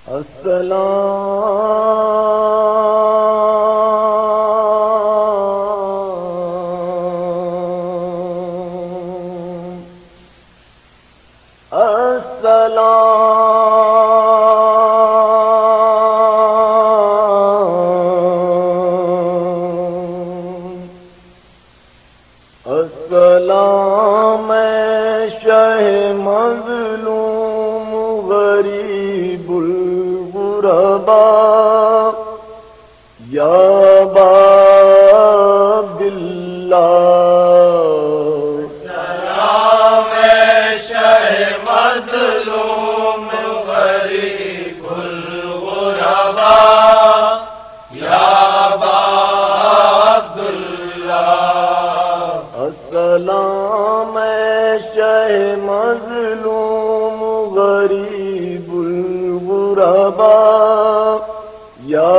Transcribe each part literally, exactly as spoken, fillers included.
السلام شہ مظلوم غریب الغرباء یا عبد اللہ. السلام شہ مظلوم غریب الغرباء یا عبد اللہ. السلام شہ مظلوم غریب الغرباء یا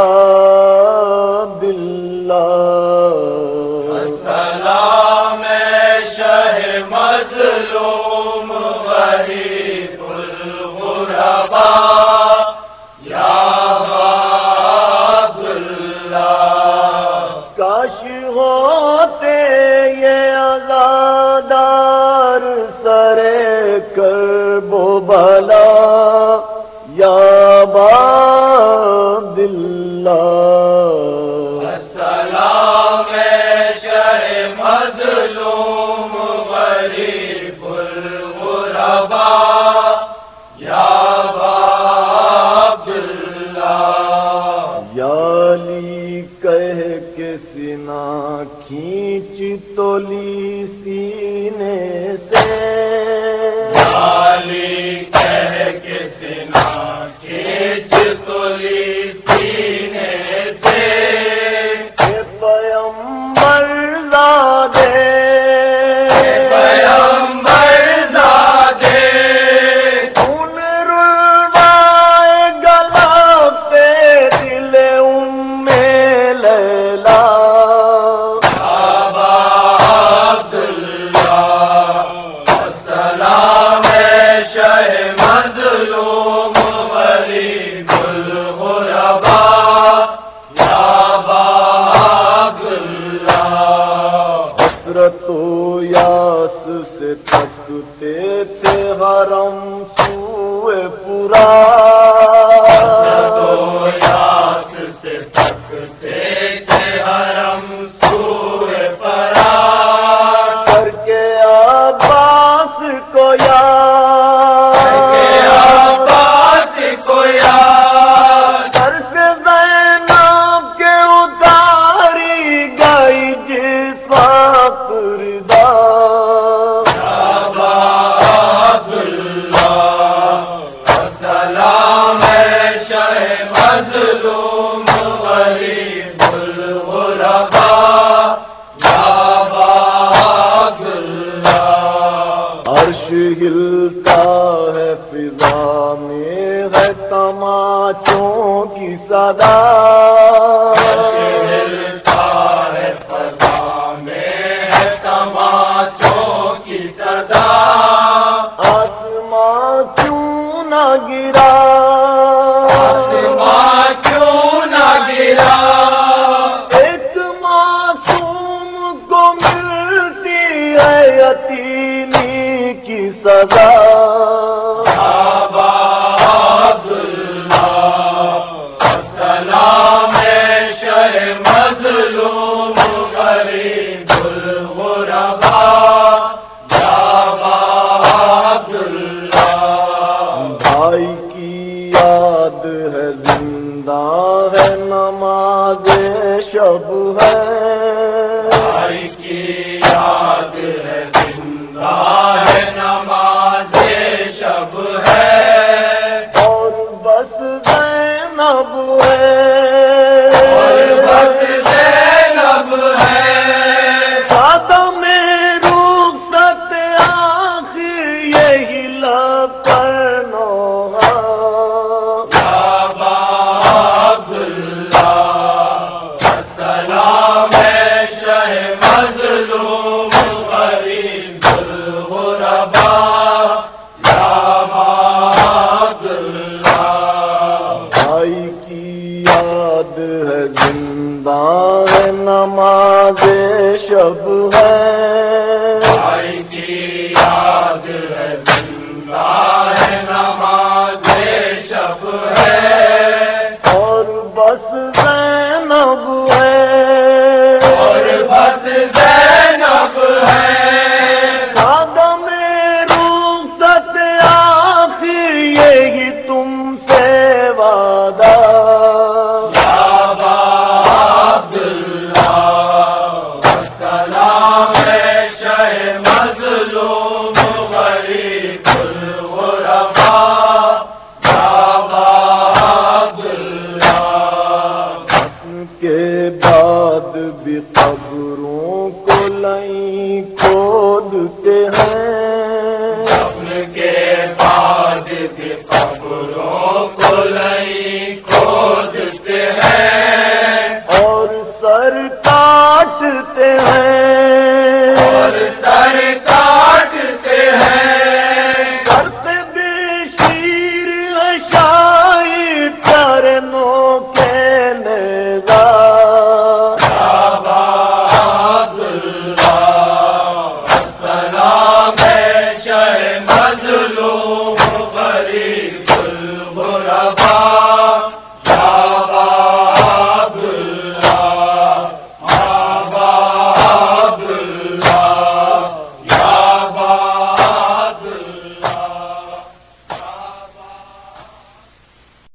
عبد اللہ. السلام شہ مظلوم غریب الغرباء یا عبد اللہ. کاش ہوتے یہ عزادار سرے کرب و بلا یا عبد اللہ. السلام شہ مظلوم غریب الغرباء یا عبد اللہ. یا علی کہہ کے سینہ کھینچ تو لی سینے سے. علی کہہ کے سینہ کھینچ تو لی سینے سے. اے پیغمبر زادے پیغمبر زادے خون رلوائے گلا پہ دل ام لیلا. عبد اللہ. السلام شہ مظلوم غریب الغرباء یا عبد اللہ. حسرت و یاس سے تھکتے تھے حرم سوئے پورا. تو یاس سے تھکتے تھے حرم سوئے پرا. کر کے عباس کو یاد عباس کو یاد سر سے زینب کے اتاری گئی جس وقت ردا. عبد اللہ. السلام شہ مظلوم غریب الغرباء یا عبد اللہ. عرش ہلتا ہے فضا میں ہے تماچوں کی صدا. ہلتا ہے فضا میں ہے تماچوں کی صدا. آسماں کیوں نہ گرا آسماں کیوں نہ گرا. ایک معصوم کو ملتی ہے یتیمی کی سزا. عبد اللہ. السلام شہ مظلوم غریب الغرباء یا عبد اللہ. بھائی کی یاد ہے زندہ ہے نماز شب ہے. بھائی کی یاد ہے زندہ ہے نماز شب ہے. اور بس زینب ہے اور بس زینب ہے. قدم رخصت آخر یہی لب پر نوحہ. عبد اللہ. السلام زیادہ